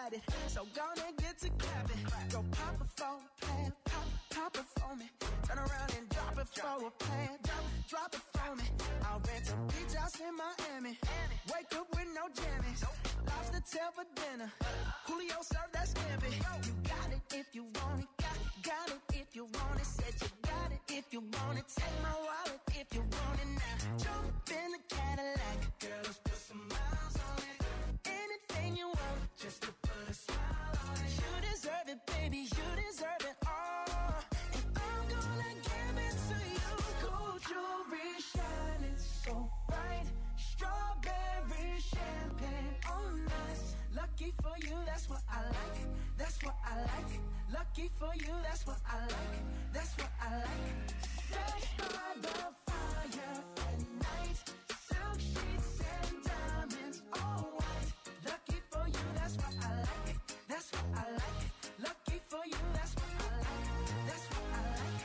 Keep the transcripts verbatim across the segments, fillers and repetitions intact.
got it. So gonna get to clapping. Go pop it for a plan, pop, pop it for me. Turn around and drop it for a plan, drop, drop it for me. I'll rent a beach house in Miami. Wake up with no jammies. Lobster tail for dinner. Julio served that scampi. You got it if you want it. Got, got it if you want it. Said you got it if you want it. Take my wallet if you want it now. Jump in the Cadillac. Girl, let's put some miles on it. Anything you want, just to put a smile on it. You deserve it, baby. You deserve it all. And I'm gonna give it to you. Gold jewelry shining so bright. Strawberry champagne on us. Lucky for you, that's what I like. That's what I like. Lucky for you, that's what I like. That's what I like. Fresh by the fire at night. Silk sheets and diamonds, all white. Lucky for you, that's what I like. That's what I like. Lucky for you, that's what I like. That's what I like.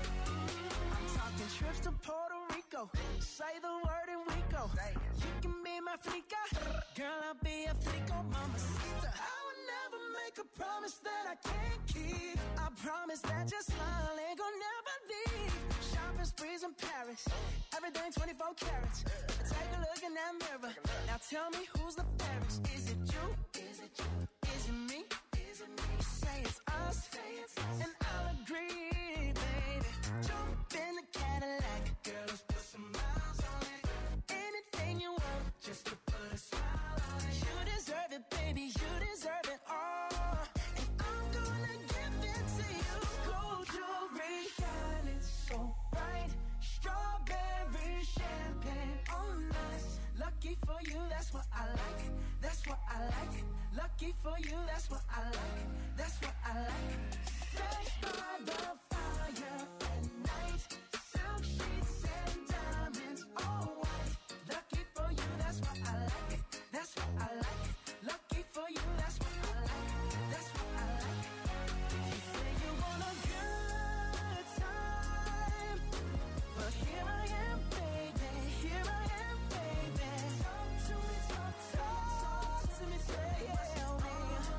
I'm talking trips to Puerto Rico. Say the word and we go. You can be my flica. Girl, I'll be a flico, mamacita. I would never make a promise that I can't keep. I promise that your smile ain't gonna never leave. Shopping sprees in Paris. Everything twenty-four carats. Take a look in that mirror. Now tell me who's the fairest. Is it you? Is it you? Is it me? Is it me? Say it's us. Say it's us. And I'll agree, baby. Jump in the Cadillac. Girl, let's put some miles on it. Anything you want, just to put a smile on it. You deserve it, baby. You deserve it all. And I'm gonna give it to you. Gold jewelry shining so bright. Strawberry champagne on us. Lucky for you, that's what I like. That's what I like. Lucky for you, that's what I like. That's what I like. Fresh by the fire at night. Silk sheets and diamonds, all white. Lucky for you, that's what I like. That's what I like. Lucky for you, that's what I like. That's what I like. You say you want a good time, but here I am, baby. Here I am, baby. Talk to me, talk, talk, talk to me, tell me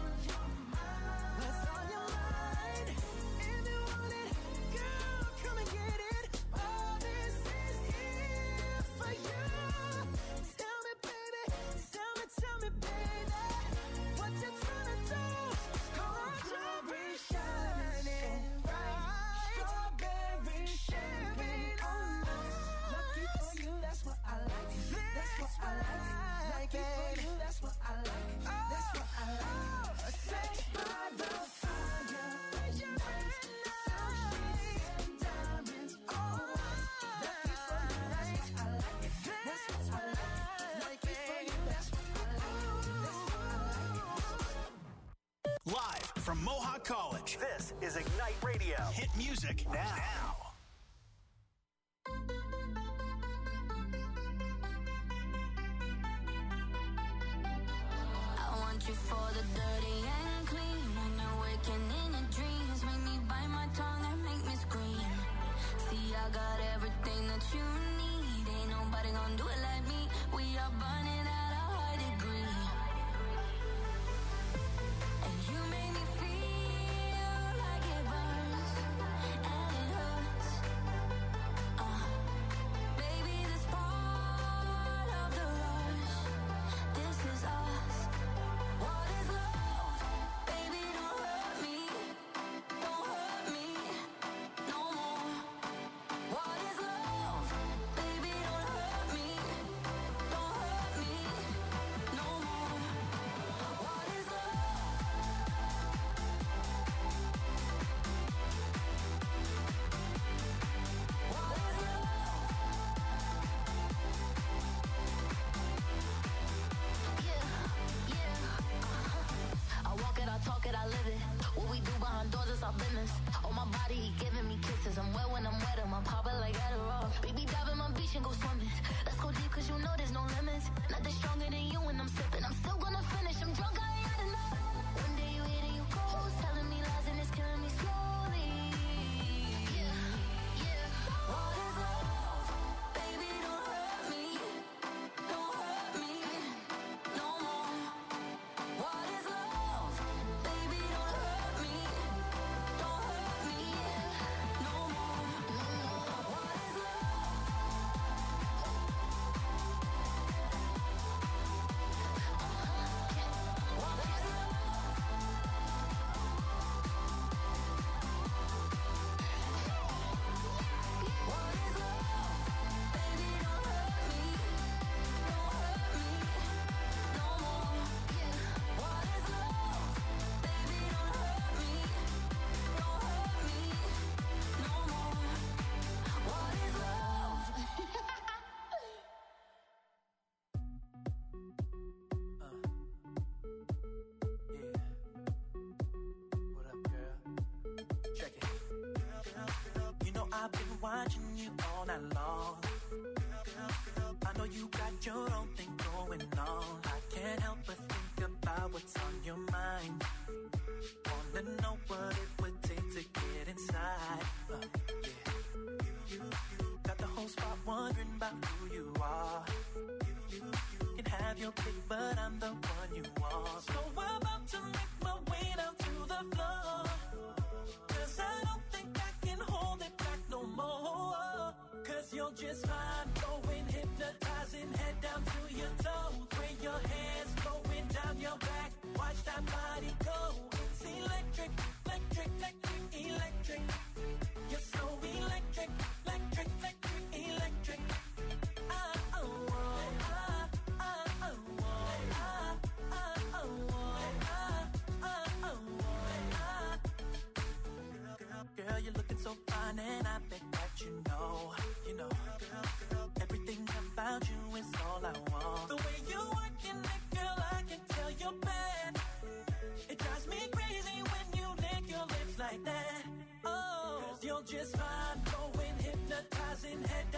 what's on your mind. If you want it, girl, come and get it. All this is here for you. Tell me, baby, tell me, tell me, baby, what you tryna do? Gold jewelry shining bright. Strawberry champagne on us. Lucky for you, that's what I like. That's what I like. Lucky for you, that's what I like. That's what I like. Sex by the fire at night. Silk sheets and diamonds, all white. Lucky for you, that's what I like. That's what I like. Lucky for you, that's what I like. That's what I like. Live from Mohawk College, this is Ignite Radio. Hit music now. I want you for the dirty and clean. When you're waking in your dreams, make me bite my tongue and make me scream. See, I got everything that you need. Ain't nobody gonna do it like me. We are burning at a high degree. And you make me feel like it burns and it hurts. Uh, baby, this part of the rush. This is us. What is love? Baby, don't hurt me. Don't hurt me no more. What is love? Baby, don't hurt me. Don't hurt me no more. What is love? What is love? Yeah, yeah. uh-huh. I walk it, I talk it, I live it. What we do behind doors is our business. On my body, he giving me kisses. I'm wet when I'm wet, I'm popping like Adderall. Baby, dive in my beach and go swimming. Let's go deep, cause you know there's no limits. Nothing stronger than you when I'm sipping. I'm still gonna finish, I'm drunk, I ain't had enough. One day you hit and you go, telling me lies and it's killing me slowly. Yeah, yeah. What is love? Baby, don't hurt me. Don't hurt me no more. What is love?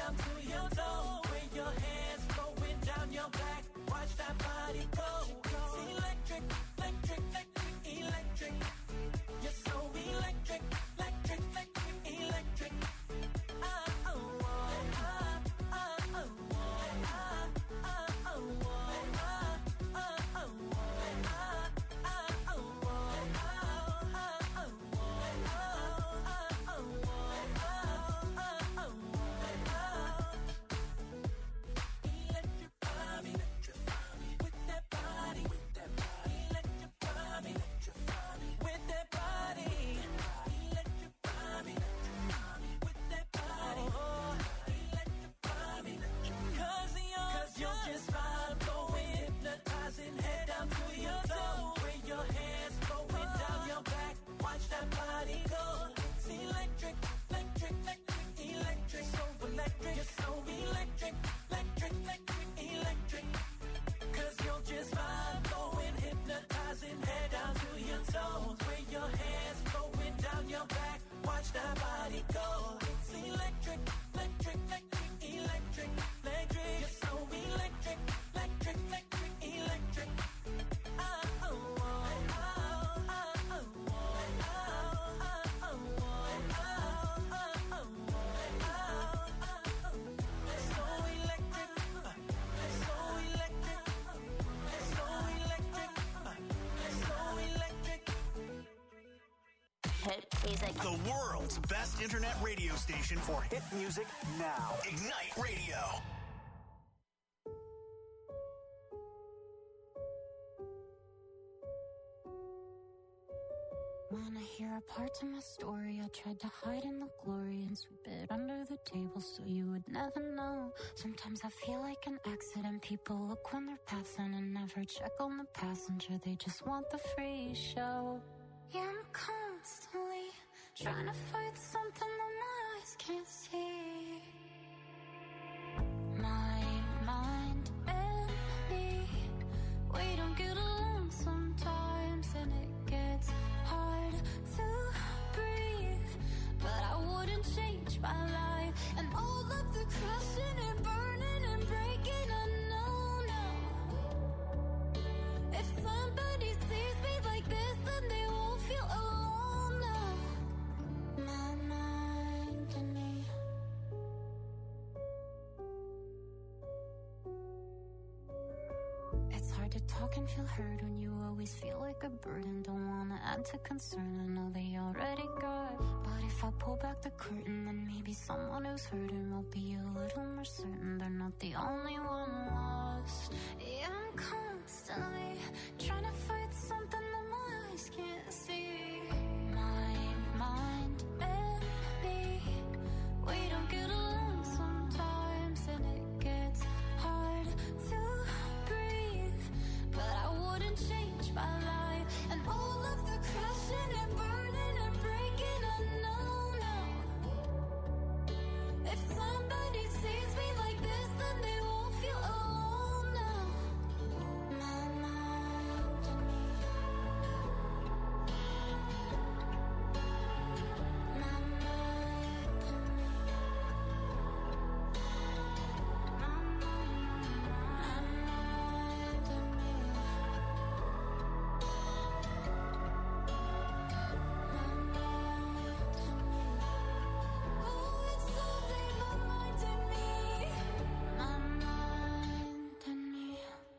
down to your toes. With your hands going down your back, watch that body go. It's electric, electric, electric, electric. You're so electric, electric, electric, electric. Ah, oh, oh, ah, ah, oh, oh, ah, ah, oh, oh, ah, ah, oh, oh, ah, ah, oh, oh, ah, ah, oh, oh, ah, oh, oh, ah, oh, electrify me, electrify me with that body, with that body, electrify me, electrify me with that body, electrify me, electrify me with that body, electrify me, cause you're, cause you're just fine, going hypnotizing, head down to your toes, with your hands going down your back, watch that body go. It's electric, electric, electric, electric, so electric, you're so electric, electric, electric, electric, cause you're just fine, going hypnotizing, head down to your toes, with your hands going down your back, watch that body go. It's electric, electric, electric, electric, electric, you're so electric, electric, electric, electric. Ah, oh, oh, ah, ah, oh, oh, ah, ah, oh, oh, ah, ah, oh, oh, ah, ah, oh. So electric, uh, so electric, so electric, uh, so electric. Hit music. The world's best internet radio station for hit music now. Ignite Radio. When I hear a part of my story, I tried to hide in the glory and sweep it under the table so you would never know. Sometimes I feel like an accident. People look when they're passing and never check on the passenger. They just want the free show. Yeah, I'm constantly trying to fight something that my eyes can't see. My mind and me, we don't get along sometimes, and it gets hard to breathe. But I wouldn't change my life, and all of the crashing and burning and breaking, I know now. If somebody sees me like this, then they won't feel alone now. My mind and me. It's hard to talk and feel heard when you always feel like a burden. Don't wanna add to concern, I know they already got. But if I pull back the curtain, then maybe someone who's hurting will be a little more certain they're not the only one lost. Yeah, I'm constantly trying to fight something that my eyes can't see. My mind and me, we don't get along sometimes, and it gets hard to breathe. But I wouldn't change my life, and all of the crashing and burning and breaking, I know now. If somebody sees me like this, then they won't feel alone now. My mind and me. My mind and me. My mind and me. Oh, it's only my mind and me. My mind and me.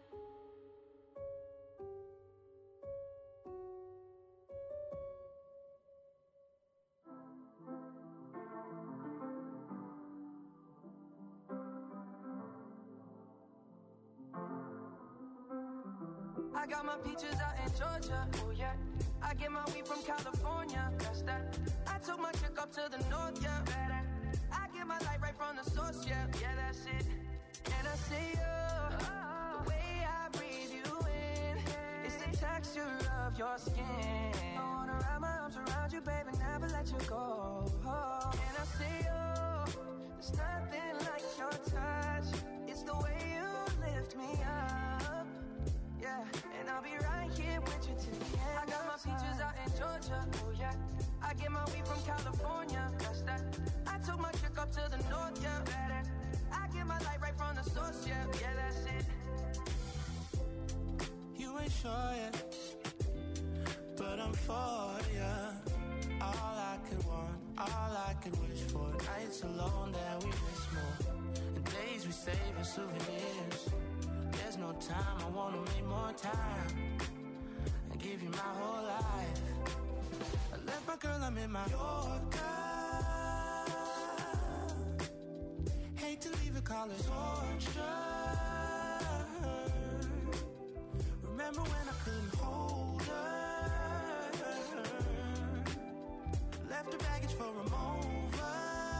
I got my peaches out in Georgia. Oh yeah. I get my weed from California. That's that. I took my chick up to the north, yeah. I get my light right from the source, yeah. Yeah, that's it. And I see you, the way I breathe you in. It's the texture of your skin. I wanna wrap my arms around you, baby, never let you go. And I see you, there's nothing like your touch. It's the way you lift me up. Yeah, and I'll be right here with you till the end. I got my peaches out in Georgia. Oh yeah. I get my weed from California. That's that. I took my chick up to the north, yeah. source, yeah, yeah, that's it. You ain't sure yet, but I'm for ya. All I could want, all I could wish for. Nights alone that we miss more, and days we save as souvenirs. There's no time, I wanna make more time and give you my whole life. I left my girl, I'm in my Yorker. Hate to leave it, call it torture. Remember when I couldn't hold her? Left her baggage for a mover.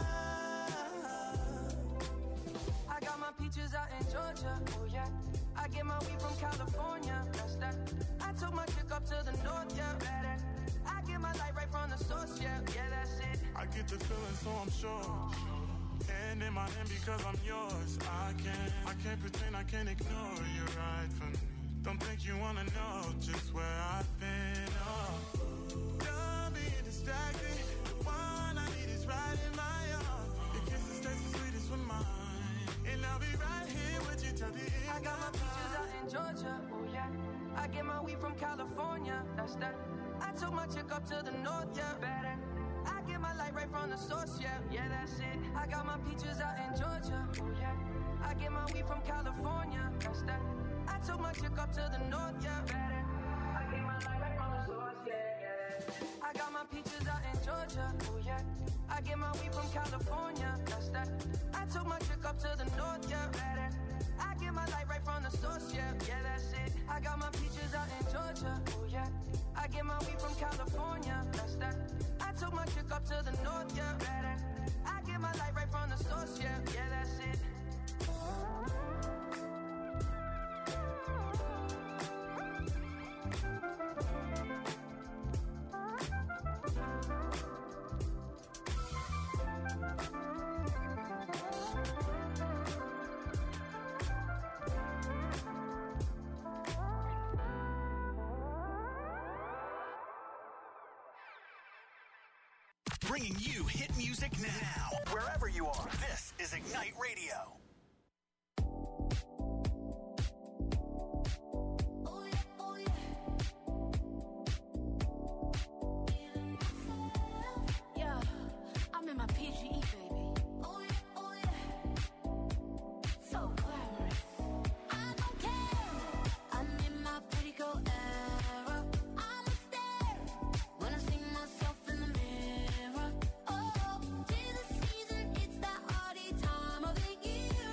I got my peaches out in Georgia, oh yeah. I get my weed from California, that's that. I took my chick up to the north, yeah, better. I get my light right from the source, yeah, yeah, that's it. I get the feeling, so I'm sure. Hand in my hand because I'm yours. I can't, I can't pretend, I can't ignore you right from me. Don't think you wanna know just where I've been. Oh, done being distracted. The one I need is right in my arms. Your kisses taste the sweetest with mine, and I'll be right here with you till the end. I got my peaches out in Georgia, oh yeah. I get my weed from California, that's that. I took my chick up to the north, yeah, better. I get my light right from the source, yeah, yeah, that's it. I got my peaches out in Georgia, oh yeah. I get my weed from California, that's that. I took my chick up to the north, yeah, better. I get my light right from the source, yeah, yeah. I got my peaches out in Georgia, oh yeah. I get my weed from California, that's that. I took my chick up to the north, yeah, better. I get my light right from the source, yeah, yeah, that's it. I got my peaches out in Georgia, oh yeah. I get my weed from California, that's that. I took my chick up to the north, yeah, better. I get my light right from the source, yeah, yeah, that's it. Bringing you hit music now. Wherever you are, this is Ignite Radio. Oh, tis the season, it's that hardy time of the year.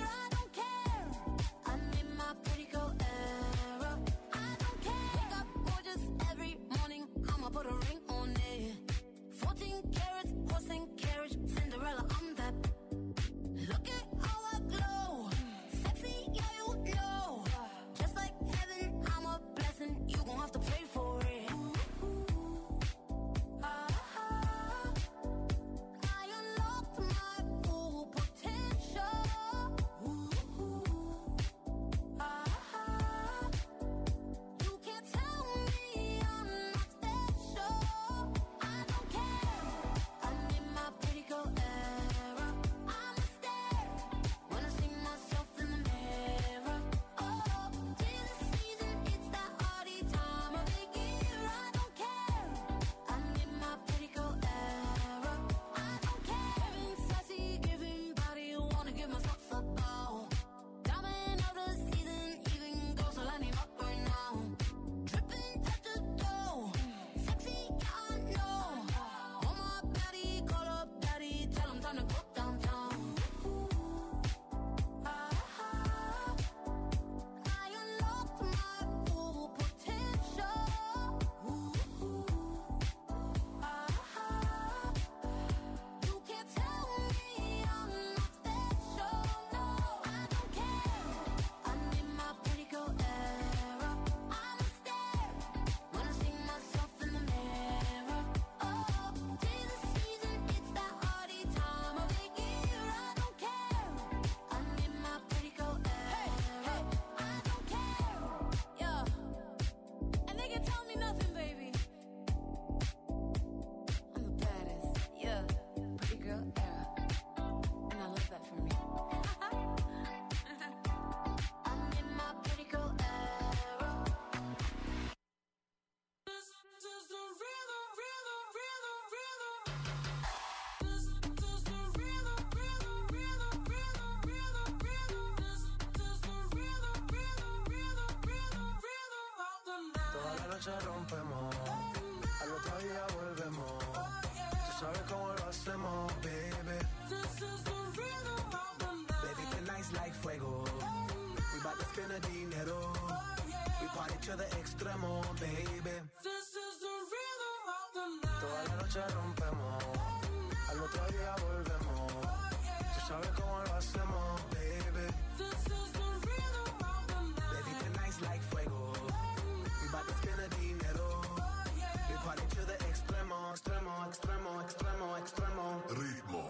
noche rompemos, al otro día volvemos. Tú sabes cómo lo hacemos, baby. This is the rhythm of the night. Baby, tonight's like fuego. We bout to spend the dinero. We party to the extremo, baby. This is the rhythm of the night. Toda la noche rompemos, al otro día volvemos. Tú sabes cómo lo hacemos, baby. This is the rhythm of the night. Baby, tonight's like fuego. We bout to spend the dinero. We party to the extremo, extremo, extremo, extremo, extremo. Ritmo.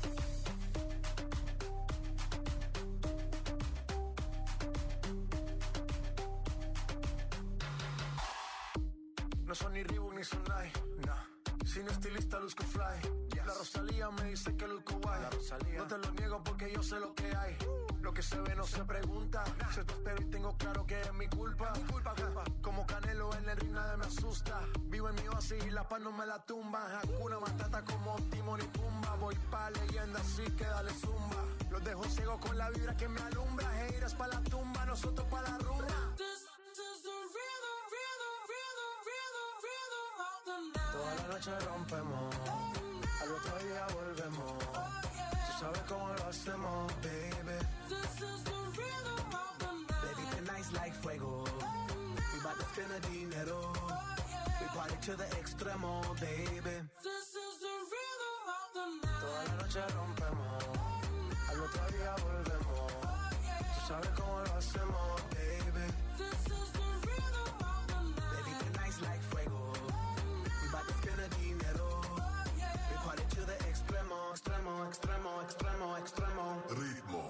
No son ni Reebok ni Sonai, nah. Sin estilista luzco fly. Yes. La Rosalía me dice que luzco guay. No te lo niego porque yo sé lo que hay. Lo que se ve no se pregunta. Nah. Se te espero y tengo claro que es mi culpa. Mi culpa, culpa. Como Canelo en el ring nadie me asusta. Vivo en mi oasis y la paz no me la tumba. Hakuna Matata como Timon y Pumba. Voy pa' leyenda así que dale zumba. Los dejo ciego con la vibra que me alumbra. Heiras pa' la tumba, nosotros pa' la rumba. This is the rhythm, rhythm, rhythm, rhythm, rhythm of the night. Toda la noche rompemos, al otro día volvemos. Tú sabes cómo lo hacemos, baby. This is the rhythm of the night. Baby, tonight's like fuego. We bout to spend the dinero. We party to the extremo, baby. This is the rhythm of the night. Toda la noche rompemos, al otro día volvemos. Tú sabes cómo lo hacemos, baby. This is the rhythm of the night. Baby, tonight's like fuego. We bout to spend the dinero. We party to the extremo, extremo, extremo, extremo, extremo. Ritmo.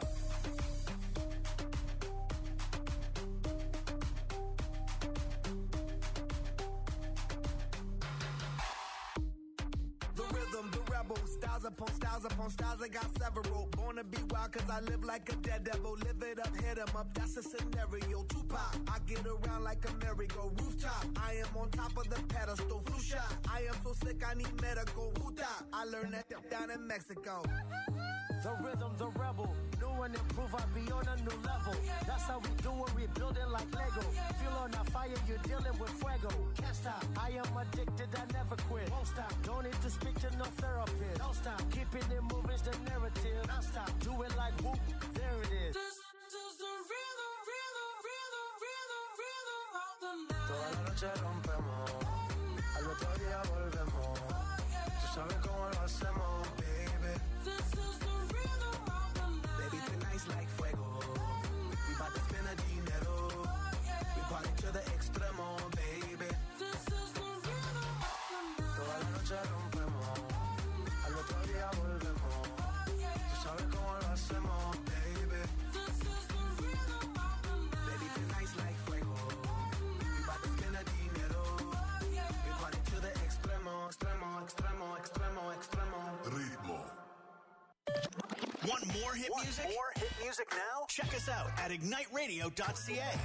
The rhythm, the rebel, styles upon styles upon styles, I got several. Born to be wild cause I live like a dead devil. Live it up, hit 'em up, that's a scenario. Tupac, I get around like a merry-go rooftop. I am on top of the pedestal, flu shot. I am so sick I need medical. Huta, I learned that down in Mexico. The rhythm, the rebel. New and improve, I be on a new level. That's how we do it, we build it like Lego. Feel on a fire, you're dealing with fuego. Can't stop, I am addicted, I never quit. Won't stop, don't need to speak to no therapist. Don't stop, keeping it moving's the narrative. Don't stop, do it like whoop, there it is. This is the rhythm, rhythm, rhythm, rhythm, rhythm of the night. Toda la noche rompemos, al otro día volvemos. Tú sabes cómo lo hacemos, baby. This is the rhythm of the night. Baby, tonight's like fuego. We bout to spend the dinero. We party to the extremo, baby. This is the rhythm of the night. Toda la noche rompemos, al otro día volvemos. Tú sabes cómo lo hacemos, baby. This is the rhythm of the night. Baby, tonight's like fuego. We bout to spend the dinero. We party to the extremo, extremo, extremo, extremo, extremo. Ritmo. Want more hit Want music? more hit music now? Check us out at ignite radio dot c a.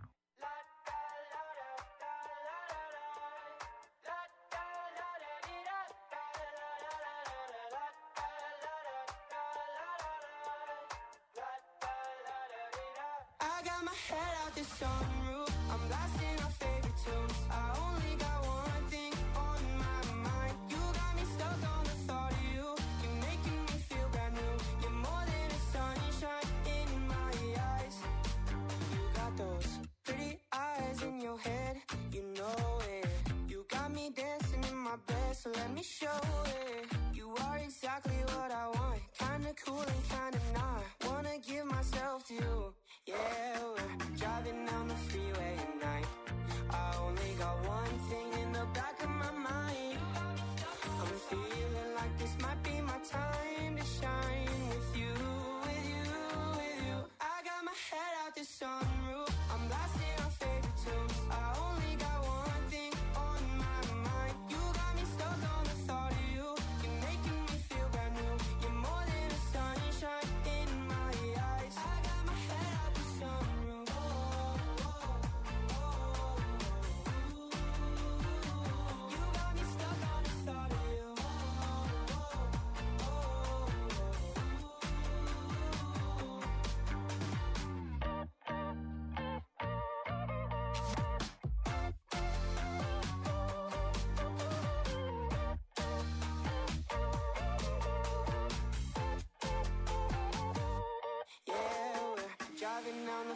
I got my head out the sunroof. I'm blasting our favorite tunes. I only got one thing on my mind. You got me stuck on the thought of you. You're making me feel brand new. You're more than a sunshine in my eyes. You got those pretty eyes in your head. You know it. You got me dancing in my bed, so let me show it. You are exactly what I want. Kinda cool and kinda not. Wanna give myself to you. Yeah, we're driving down the freeway at night. I only got one thing in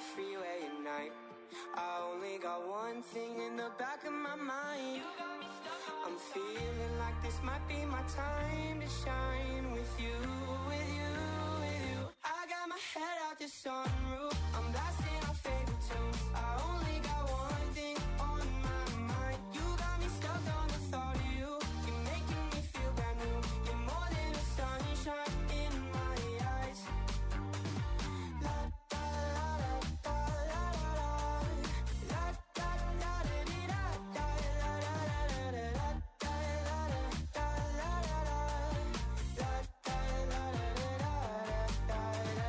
freeway at night. I only got one thing in the back of my mind. I'm feeling like this might be my time to shine with you, with you, with you. I got my head out the sunroof, I'm blasting our favorite tunes. I only got one thing on my mind. You got me stuck on the thought of you. You're making me feel brand new. You're more than the sunshine in my eyes. La da la da la la la. La da la da di da da la la la la la. La la la da la la la. La da la la da da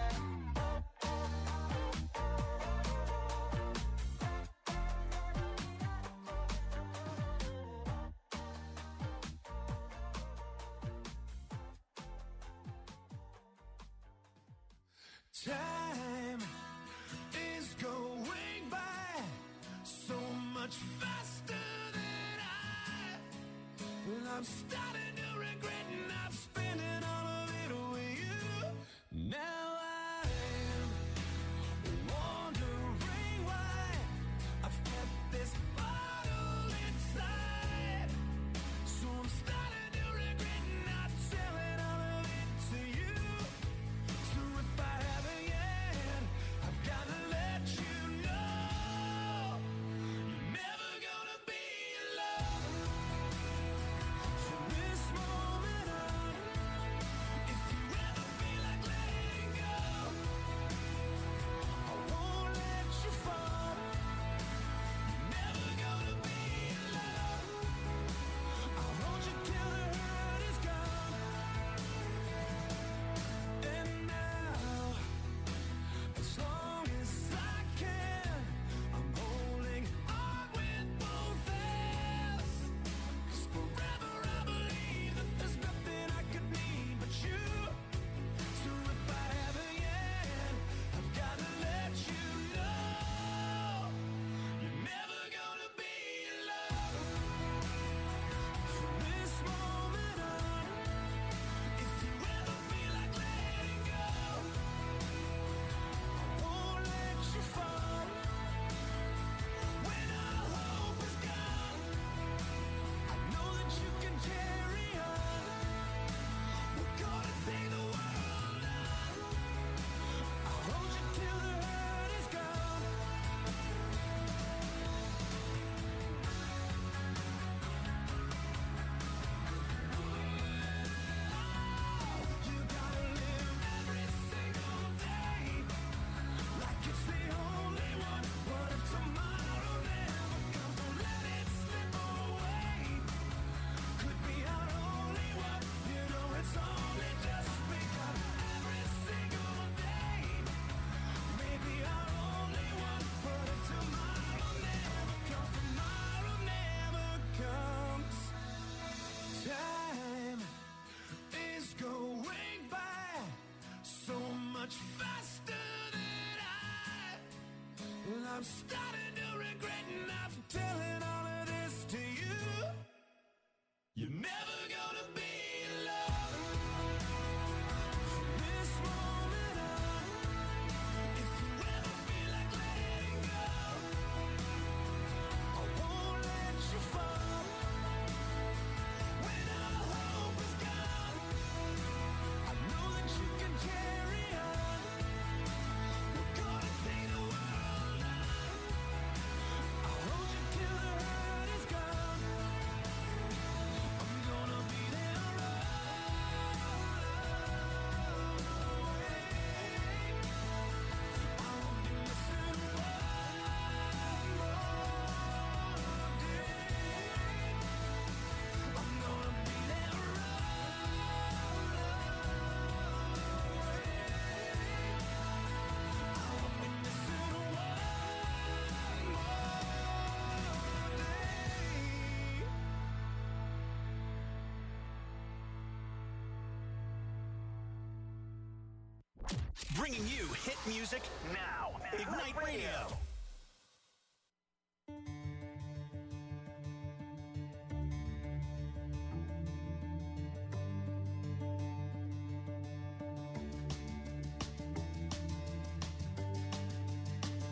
Time is going by so much faster than I. Well, I'm starting to regret not spending all of it with you. Now I'm wondering why I've kept this bottle inside. So I'm starting to regret not telling all of it to you. So if I haven't yet, I've gotta let you know you're never gonna be alone. From this moment on, if you ever feel like letting go, I won't let you fall. You're never gonna be alone. I'll hold you till the hurt is gone. And now, as long as I can, I'm holding on with both hands. 'Cause forever I believe that there's nothing I could need but you. So if I haven't yet, I've gotta let you know you're never gonna be alone. From this moment on, if you ever feel like letting go, I won't let you fall. When all hope is gone, I know that you can carry on. We're gonna take the world on. I'll hold you till the hurt is gone. You gotta live every single day like it's the only one. What if tomorrow never comes? Don't let it slip away. Could be our only one. You know it's only just begun. Every single day, maybe our only one. What if tomorrow never comes? Tomorrow never comes. Time is going by so much faster than I. Well, I'm starting to regret not telling all of this to you. You're never gonna be alone. From this moment on, if you ever feel like letting go, I won't let you fall. When all hope is gone, I know that you can carry on. We're gonna take the world on. I'll hold you till the hurt is gone. I'm gonna be there all the way. I won't be missing one more day. I'm gonna be there all the way. I won't be missing one more day. Bringing you hit music now. Ignite Radio. Thank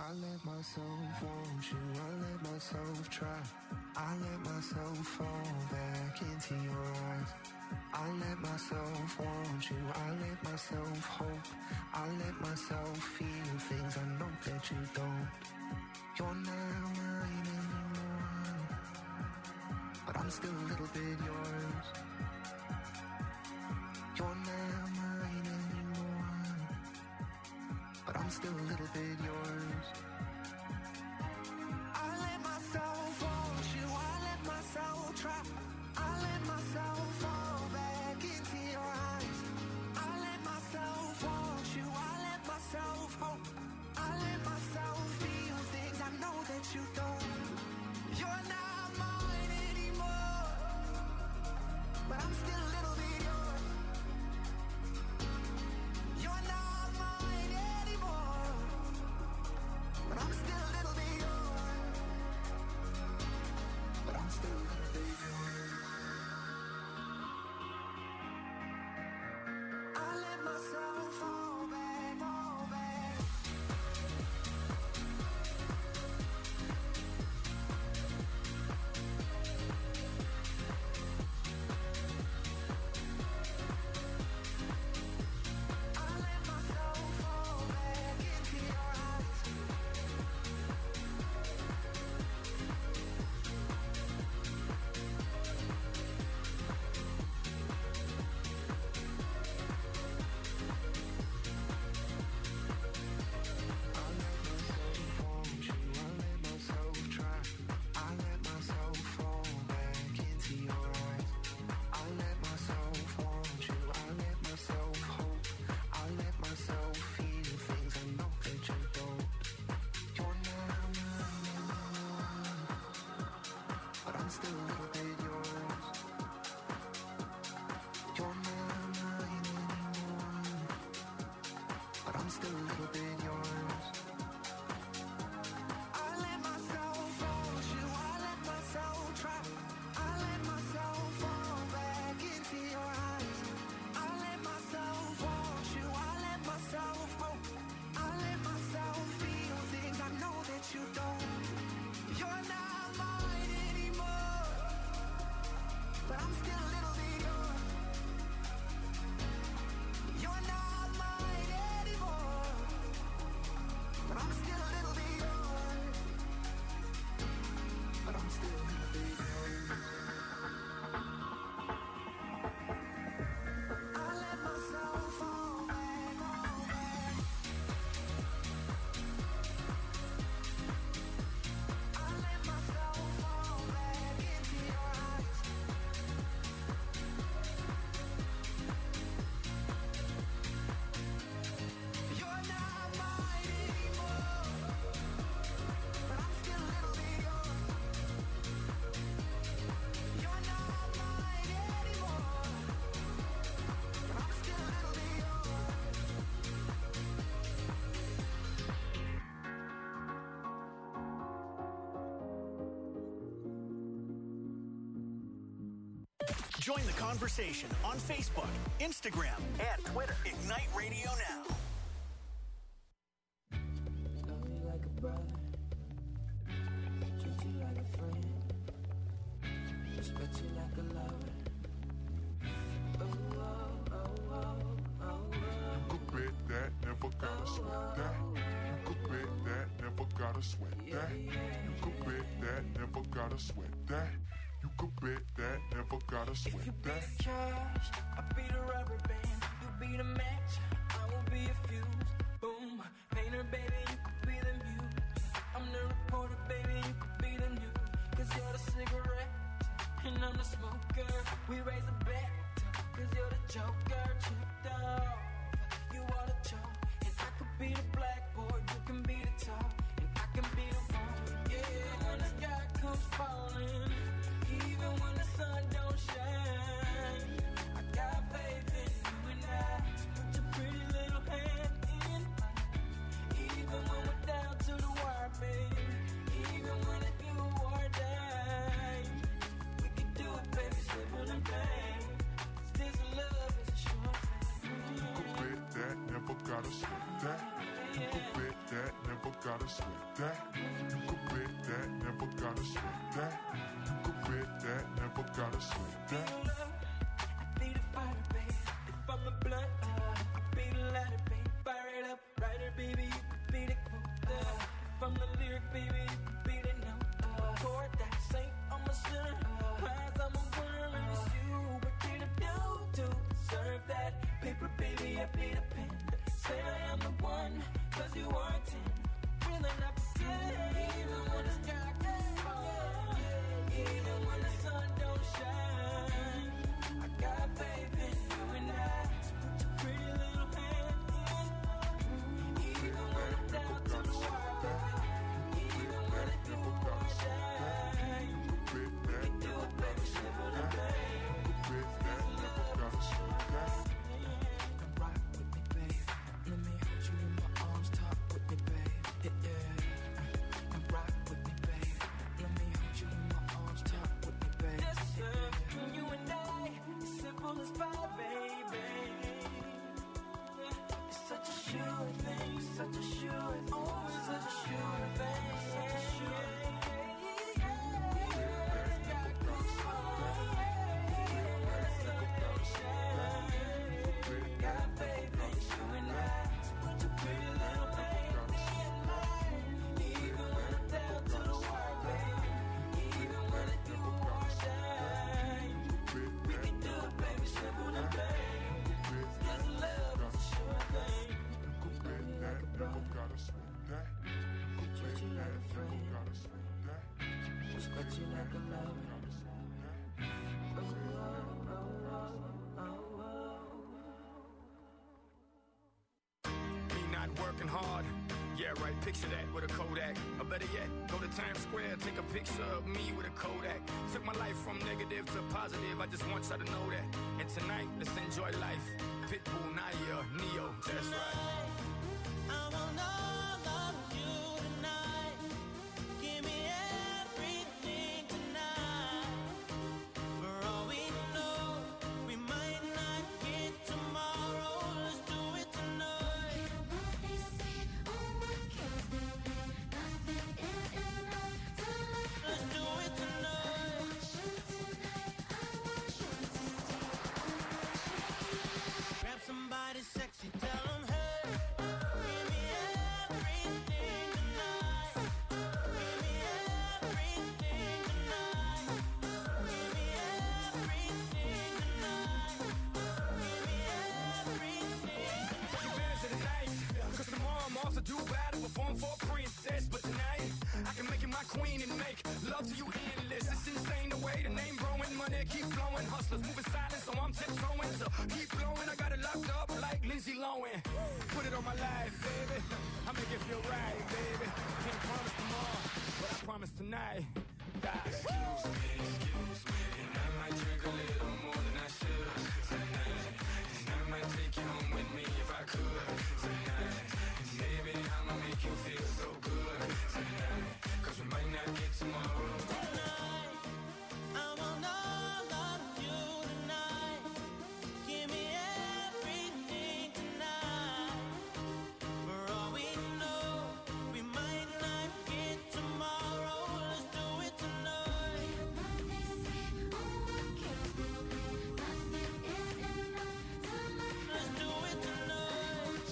I let myself want you, I let myself try. I let myself fall back into your eyes. I let myself want you, I let myself hope. I let myself feel things I know that you don't. You're not mine anymore, but I'm still a little bit yours. You're not mine anymore, but I'm still a little bit yours. I let myself want you, I let myself try. I let myself fall back into your eyes. I let myself want you, I let myself hope. I let myself feel things I know that you don't. You're not mine anymore, but I'm still a little bit yours. You're not mine anymore, but I'm still a little bit yours. But I'm still a little bit yours. I let myself fall back, fall back. I let myself fall back into your eyes. I let myself want you, I let myself try. I let myself fall back into your eyes. I let myself want you, I let myself hope. I let myself feel things I know that you don't. You're not mine anymore, but I'm still a little bit yours. You're not mine anymore, but I'm still a little bit yours. I let myself want you, I let myself try. I let myself fall back into your eyes. I let myself want you, I let myself hope. I let myself feel things I know that you don't. You're not mine anymore, but I'm still a little bit yours. You're not mine anymore, but I'm still a little bit yours. But I'm still a little bit yours. I let myself fall back, fall back. I let myself fall back into your eyes. You're not mine anymore, but I'm still a little bit yours. You're not mine anymore, but I'm still a little bit yours. Join the conversation on Facebook, Instagram, and Twitter. Ignite Radio Now. Love you like a brother, treat you like a friend, respect you like a lover. Oh, oh, oh, oh, oh, oh. You could bet that, never gotta sweat that. You could bet that, never gotta sweat that. You could bet that, never gotta sweat that. You could bet that, never gotta If sweat you be that. the cash, I'll be the rubber band. You be the match, I will be a fuse. Boom, painter, baby, you could be the muse. I'm the reporter, baby, you could be the news. Cause you're the cigarette, and I'm the smoker. We raise the bet, cause you're the joker. Tripped off, you are the choke. And I could be the blackboard, you can be the top. And I can be the one, yeah. When the sky comes falling, even when the sun don't shine, I got faith in you and I. So put your pretty little hand in mine. Even when we're down to the wire, baby. Even when it's you or die, we can do it, baby, simple and plain. 'Cause this love is a short thing. You could bet that, never gotta sweat that. You could bet that, never gotta sweat that. You could bet that, never gotta sweat that. You could bet that, never gotta sweat that. Be the fire, baby. If I'm a blunt, uh, be the lighter, baby. Fire it up, writer, baby. You could be the quote. Uh, if I'm the lyric, baby, you could be the note. Uh, chord that saint, I'm a sinner. Prize, I'm a winner, and it's you. What did I do to deserve that? Paper, baby, I be the pen. Say I am the one, cause you are ten. Really not pretend, even when the sky can't fall. Even when the sun don't shine. I got faith in you and I. So put your pretty little hand in. Even when I'm down to the wire. Even when I do or die. We can do it, baby, simple to play. There's love to show that. Now rock with me, babe. Let me hold you in my arms, talk with me, babe. Yeah, yeah. Now rock with me, babe. Let me hold you in my arms, talk with me, babe. Yes, sir. You and I, simple as pie, baby. It's such a sure thing, such a sure thing, oh, it's such a sure thing, such a sure thing. Got faith in you and I. So put your pretty little hand in mine. Even when I'm down to the wire, baby. Even when I do or die. We can do it, baby, simple to play. There's love, it's a sure thing. Love me like a brother. Treat you like a friend. Respect you like a lover. Oh, oh, oh, oh, oh, oh. Me not working hard. Yeah, right, picture that with a Kodak. Or better yet, go to Times Square, take a picture of me with a Kodak. Took my life from negative to positive, I just want y'all to know that. And tonight, let's enjoy life. Pitbull, Naya, Neo, that's right. I want all of you tonight. Give me everything tonight. For all we know, we might not get tomorrow. Let's do it tonight. Let's do it tonight. Grab somebody sexy, tell them, hey, give me everything tonight. Give me everything tonight. Give me everything tonight. Give me everything. Take advantage of the night, cause tomorrow I'm off to do battle, perform for a princess. But tonight, I can make you my queen and make love to you endless. It's insane the way the name growing, money keep flowing. Hustlers moving silent, so I'm tiptoeing. So keep blowing, I got it locked up like Lindsay Lohan. Put it on my life, baby. I make it feel right, baby. Can't promise tomorrow, but I promise tonight. Die. Excuse me, excuse me, and I might drink a little more than I should tonight. And I might take you home with me if I could tonight. And baby, I'ma make you feel so good tonight. Cause we might not get tomorrow. Tonight, I want all of you tonight. Give me everything tonight. For all we know, we might not get tomorrow. Let's do it tonight. Let's do it tonight.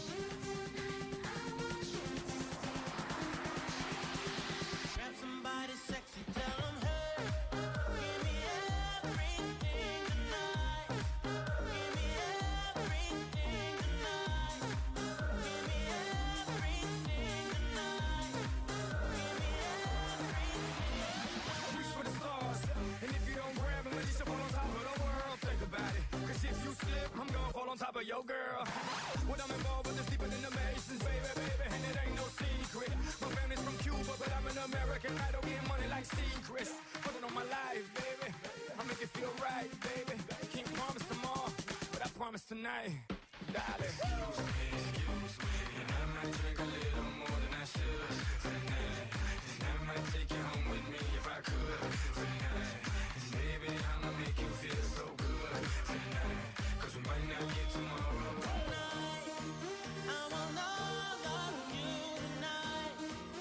Grab somebody sexy, tell them, hey, give me everything tonight. Give me everything tonight. Give me everything tonight. Give me everything. Reach for the stars, and if you don't grab them, let yourself fall on top of the world. Think about it, cause if you slip, I'm gonna fall on top of your girl. What I'm involved with is deeper than the Masons, baby, baby, and it ain't no secret. My family's from Cuba, but I'm an American idol, getting money like secrets. Put it on my life, baby, I make it feel right, baby. Can't promise tomorrow, but I promise tonight, darling. Excuse me, excuse me, and I might drink a little more than I should tonight. And I might take you home with me if I could tonight. And baby, I'ma make you feel so good tonight. Cause we might not get tomorrow. Tonight, I want all of you tonight.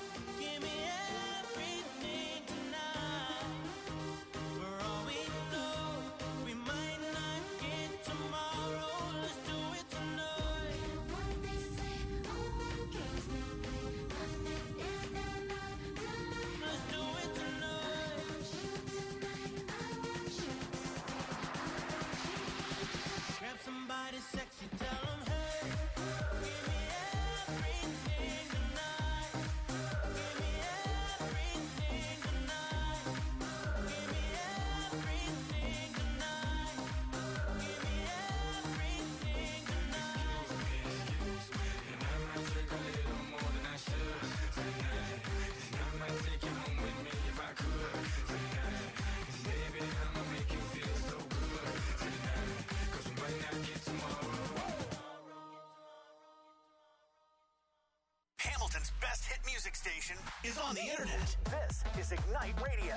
station is on the internet. This is Ignite Radio.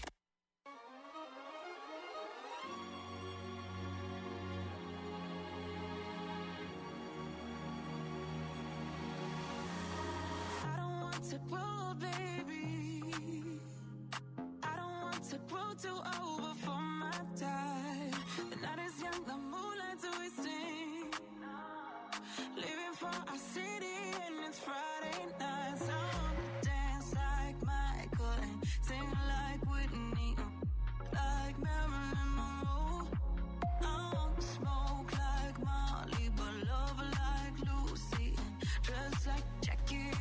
I don't want to grow, baby. I don't want to grow too old before my time. The night is young, the moonlight's twisting. Living for our city and it's Friday night. So I wanna dance like Michael and sing like Whitney, like Marilyn Monroe. I want to smoke like Molly, but love like Lucy and dress like Jackie.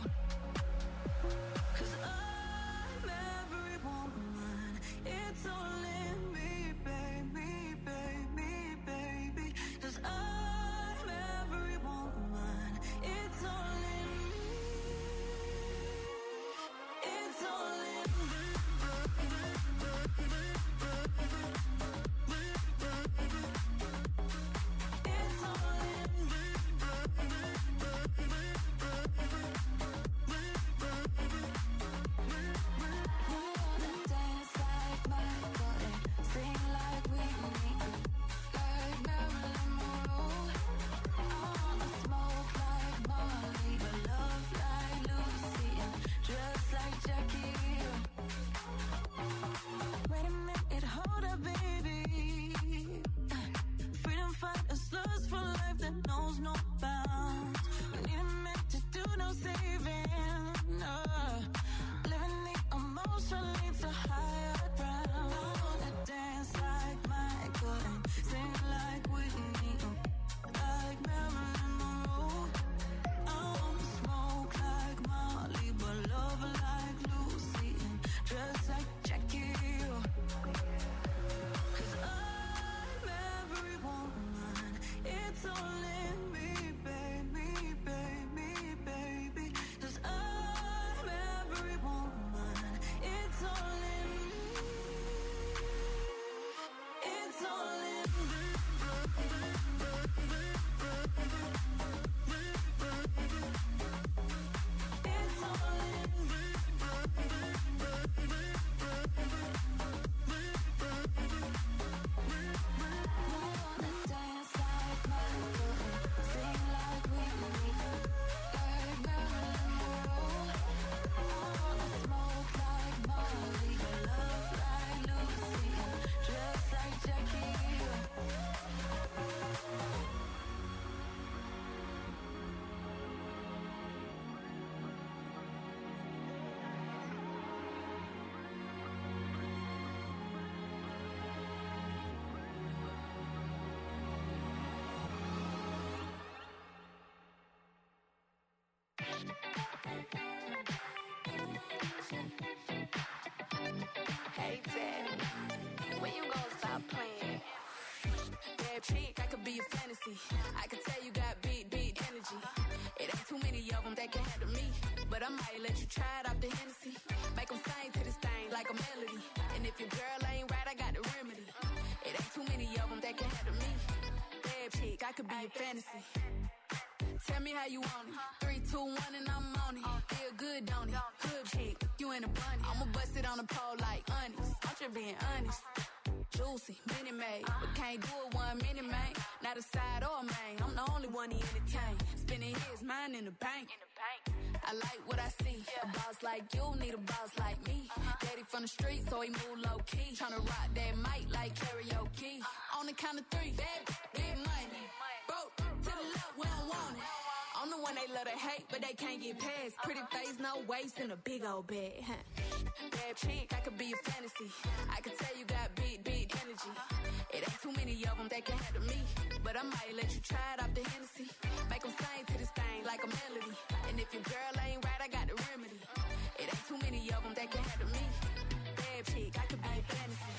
Cause I'm every woman, it's all in me, baby, baby, baby. Cause I'm every woman, it's all in me, it's all in me. It's all in me. I wanna dance like Michael and sing like Whitney, like Marilyn Monroe. I wanna smoke like Molly, but love like Lucy and dress like Jackie. Wait a minute, hold up, baby. Freedom fighters, lust for life that knows no bounds. We need a minute to do no saving. No. Living the emotion leads to higher ground. I wanna dance like Michael and sing like Whitney, like Marilyn Monroe. I wanna smoke like Molly, but love like Lucy and dress like Jackie. Cause I'm every woman, it's all in me, baby, baby, baby. Cause I'm every woman, it's all in me, it's all in me. It's all in me. I wanna dance like Michael and sing like Whitney, like Marilyn Monroe. I wanna smoke like Molly, but love like Lucy and dress like Jackie. Hey, Daddy, when you gonna stop playing? Bad chick, I could be a fantasy. I could tell you got big, big energy. It ain't too many of them that can handle me. But I might let you try it off the Hennessy. Make them sing to this thing like a melody. And if your girl ain't right, I got the remedy. It ain't too many of them that can handle me. Bad chick, I could be a fantasy. Tell me how you want it. Three, two, one, and I'm on it. Feel good, don't it? Good chick, you in a bunny. I'ma bust it on the pole like honest. I'm just being honest. Juicy, mini made, but can't do it one minute, man. Not a side or a main. I'm the only one he entertain. Spending his mind in the bank. I like what I see. A boss like you need a boss like me. Daddy from the street, so he move low key. Tryna rock that mic like karaoke. On the count of three, bad, big money. Broke to the left, we don't want it. I'm the one they love to hate, but they can't get past. Pretty face, no waist, and a big old bag. Huh. Bad chick, I could be a fantasy. I could tell you got big, big energy. It ain't too many of them that can handle me. But I might let you try it off the Hennessy. Make them sing to this thing like a melody. And if your girl ain't right, I got the remedy. It ain't too many of them that can handle me. Bad chick, I could be a fantasy.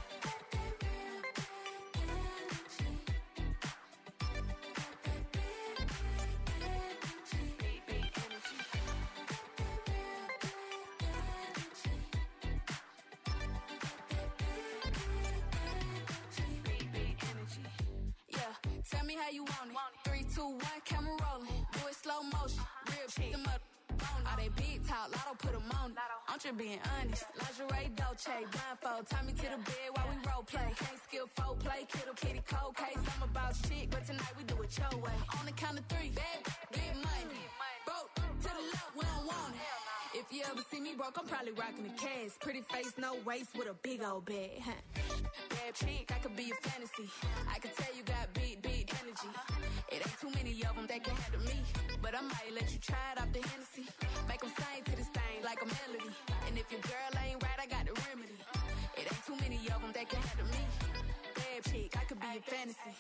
Tell me how you want it. Three, two, one, camera rolling. Do it slow motion. Real chick, them up on it. All they big talk, Lotto put them on. I'm just being honest. Lingerie, Dolce, blindfold. Tie me to the bed while we role play. Can't skill folk play, kiddo, kitty, cold case. I'm about shit, but tonight we do it your way. On the count of three, bad, get money. Broke to the left, we don't want it. If you ever see me broke, I'm probably rocking the cash. Pretty face, no waist, with a big old bag. Huh? Bad chick, I could be a fantasy. I could tell you got big, big energy. It ain't too many of them that can handle me. But I might let you try it off the Hennessy. Make them sing to this thing like a melody. And if your girl ain't right, I got the remedy. It ain't too many of them that can handle me. Bad chick, I could be a fantasy.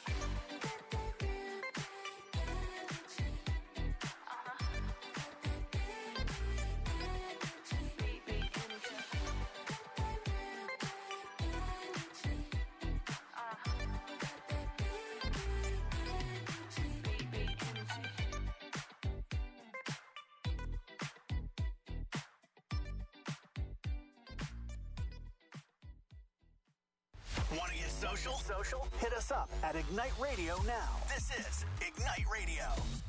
Want to get social? Social? Hit us up at Ignite Radio now. This is Ignite Radio.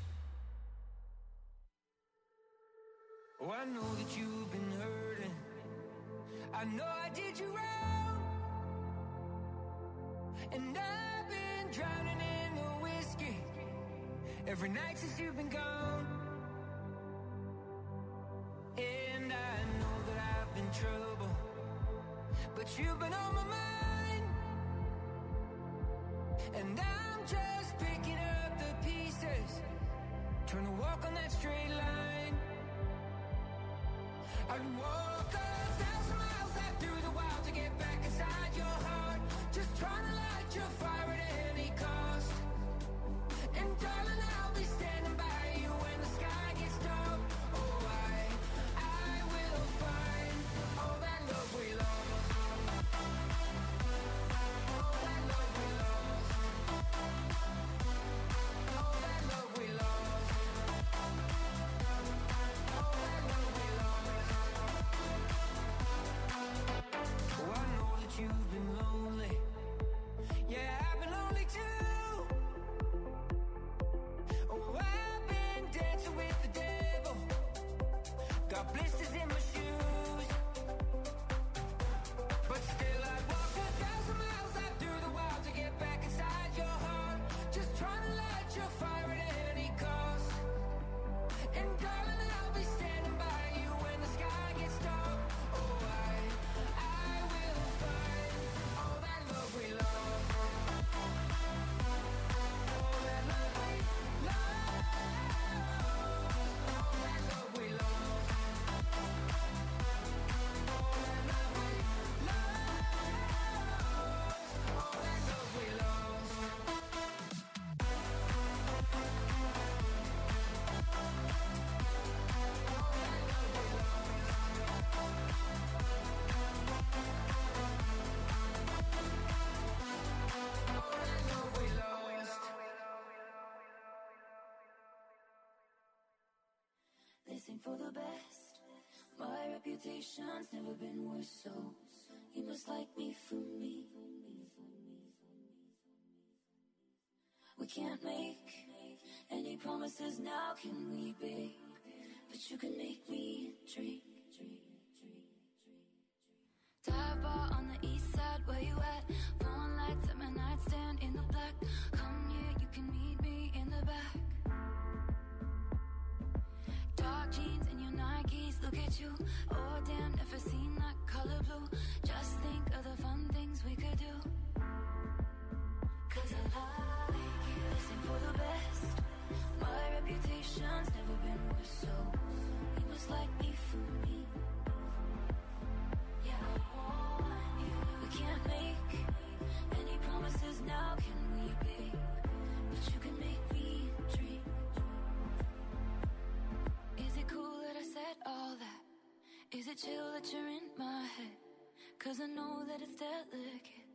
Oh, I know that you've been hurting. I know I did you wrong. And I've been drowning in the whiskey every night since you've been gone. And I know that I've been trouble, but you've been on my mind. And I'm just picking up the pieces, trying to walk on that straight line. I'd walk a thousand miles out through the wild to get back inside your heart. Just trying to light your fire at any cost. And darling, I'll be standing by you when the sky gets dark. Oh, I, I will find all that love we lost. All that love we lost. All that love we lost. All that love we lost. Oh, I know that you've been lonely. Yeah, I've been lonely too. Oh, I've been dancing with the devil. Got blisters in my shoes. But still I'd walk a thousand miles out through the wild to get back inside your heart. Just trying to light your fire at any cost. And darling, I'll be standing by you when the sky gets dark. Oh, I, I will find all that love we lost. All that love we lost. All that love we lost. All that love we lost. All that love we lost. All that love we lost. They sing for the best. My reputation's never been worse, so you must like me for me. We can't make any promises now, can we, babe? But you can make me dream. Dive bar on the east side, where you at? Phone lights at my nightstand in the black. Come here, you can meet me in the back. Dark jeans and your Nikes, look at you. Oh damn, never seen that color blue. Just think of the fun things we could do. Cause I like you. Listen for the best. My reputation's never been worse, so you must like me for me. Yeah, I want you. We can't make any promises now, can we, babe? But you can make me dream. Is it cool that I said all that? Is it chill that you're in my head? Cause I know that it's delicate.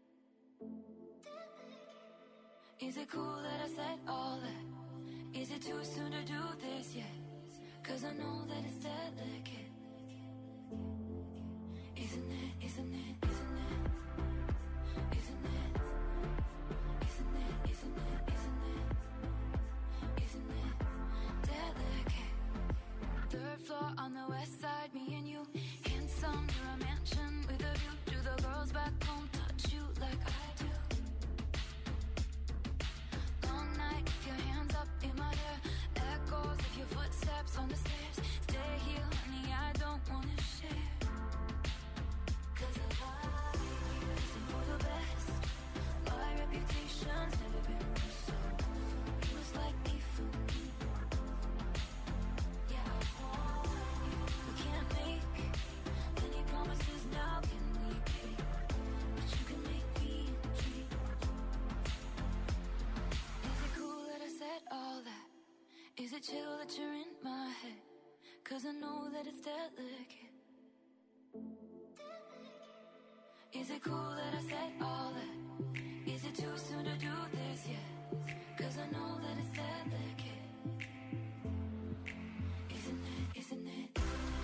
Is it cool that I said all that? Is it too soon to do this yet? Cause I know that it's delicate. Isn't it, isn't it, isn't it? Isn't it? Isn't it, isn't it, isn't it? Isn't it delicate? Third floor chill that you're in my head? Cause I know that it's delicate. Is it cool that I said all that? Is it too soon to do this yet? Cause I know that it's delicate. Isn't it, isn't it?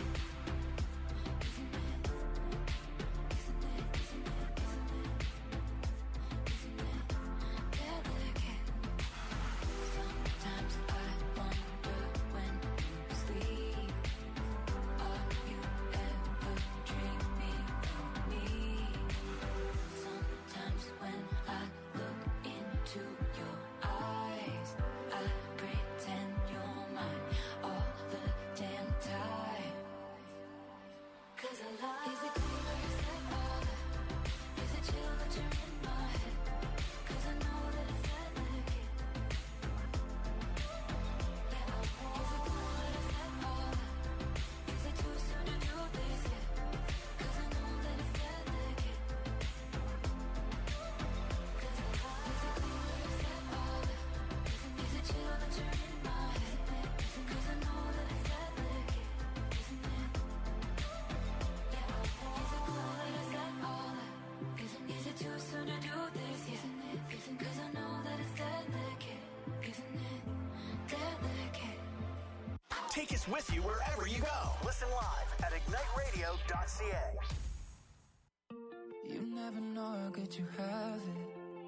Take us with you wherever you go. Listen live at ignite radio dot c a. You never know how good you have it.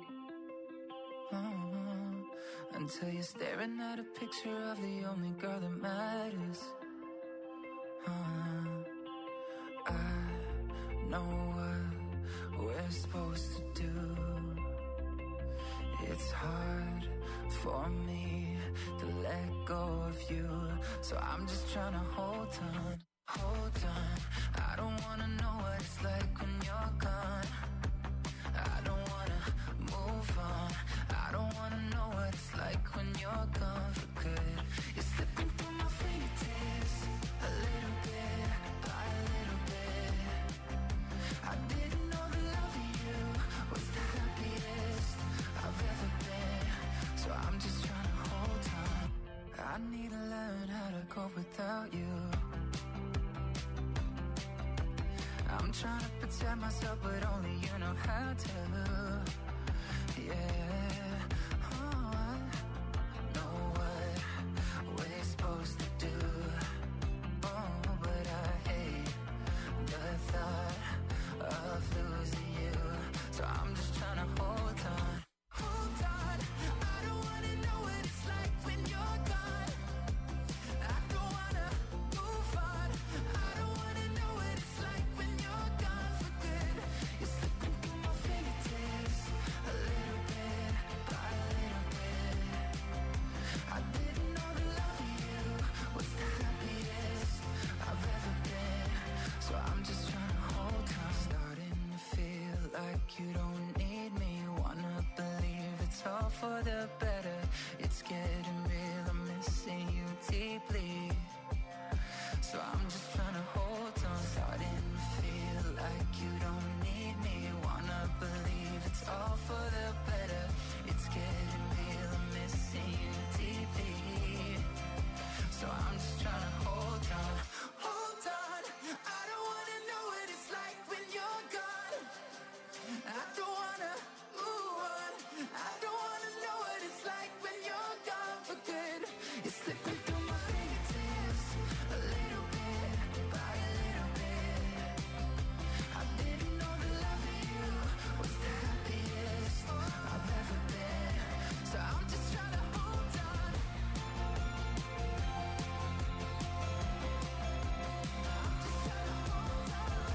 Uh-huh. Until you're staring at a picture of the only girl that matters. Uh-huh. I know what we're supposed to do. It's hard for me to let go of you, so I'm just trying to hold on, hold on. I don't wanna know what it's like when you're gone. I don't wanna move on. I don't wanna know what it's like when you're gone for good. You're slipping through my fingertips, a little bit by a little bit. I didn't know the love of you was the happiest I've ever been, so I'm just trying to hold on. I need to learn how to cope without you. I'm trying to protect myself, but only you know how to. Yeah, oh, I know what we're supposed to do. Oh, but I hate the thought of losing you, so I'm just trying to hold on. Hold on, I don't wanna know what it's like when you're gone. I don't wanna move on. I don't wanna know what it's like when you're gone for good. You're slipping through my fingertips, a little bit by a little bit. I didn't know the love of you was the happiest I've ever been, so I'm just trying to hold on. Starting to feel like you don't need me. Wanna believe it's all for the better. It's getting real, I'm missing you deeply, so I'm just trying to hold on. Starting to feel like you don't need me. Wanna believe it's all for the better. It's getting real, I'm missing you deeply, so I'm just trying to hold on. Hold on, I don't wanna know what it's like when you're gone. I don't wanna move on. I don't wanna know what it's like when you're gone for good. You're slipping through my fingertips, a little bit by a little bit. I didn't know the love of you was the happiest I've ever been, so I'm just trying to hold on. I'm just trying to hold on.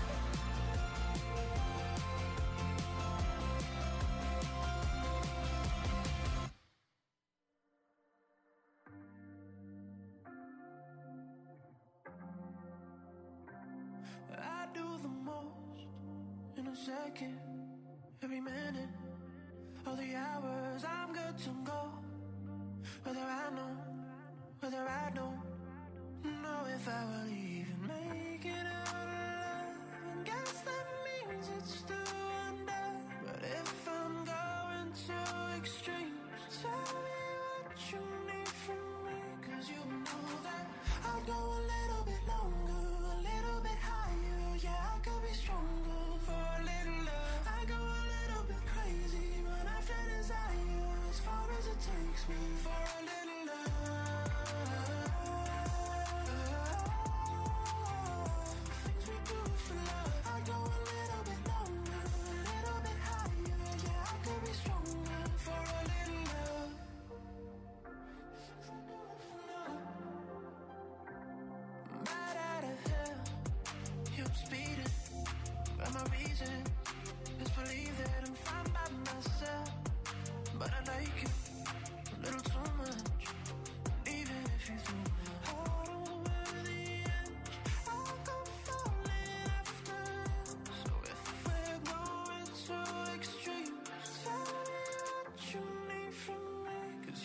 I do the most in a second, every minute, all the hours. I'm good to go. Whether I know, whether I don't know if I will even make it out alive. And guess that means it's still under. But if I'm going to extremes, tell me what you need from me, 'cause you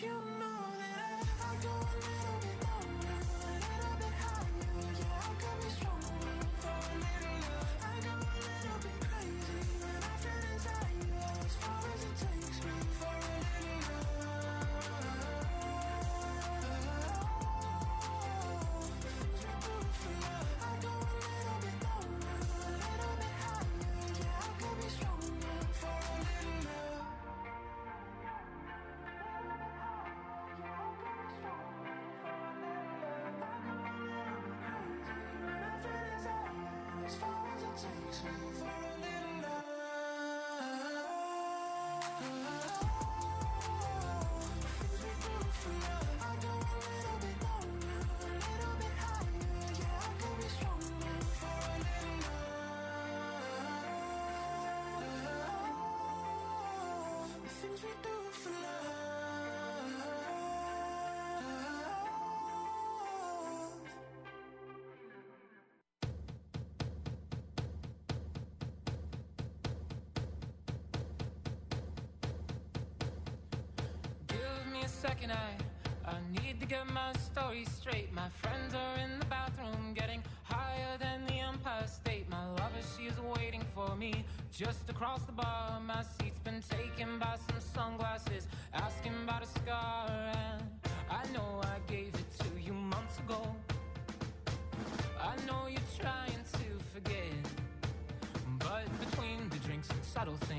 you know that I go a little bit longer, a little bit higher. Yeah, I could be stronger for a little love. I go a little bit crazy when I feel desire, as far as it takes me for a little love. The things we do for love. I go a little bit longer, a little bit higher. Yeah, I could be stronger for a little love. As far as it takes me for a little love. Things we do for love. I go a little bit longer, a little bit higher. Yeah, I could be stronger for a little love. The things we do for love. Give me a second, I I need to get my story straight. My friends are in the bathroom getting higher than the Empire State. My lover, she is waiting for me just across the bar. My seat's been taken by some sunglasses, asking about a scar. And I know I gave it to you months ago. I know you're trying to forget, but between the drinks and subtle things,